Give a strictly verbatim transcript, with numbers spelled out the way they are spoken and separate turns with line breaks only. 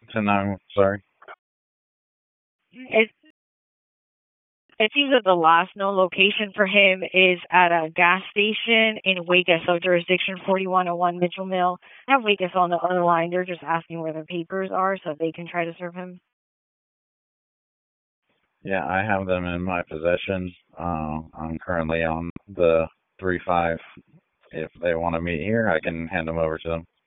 ten nine. Sorry.
It it seems that the last known location for him is at a gas station in Waikus, so jurisdiction forty-one oh one Mitchell Mill. I have Waikus on the other line. They're just asking where the papers are so they can try to serve him.
Yeah, I have them in my possession. Uh, I'm currently on the three five. If they want to meet here, I can hand them over to them.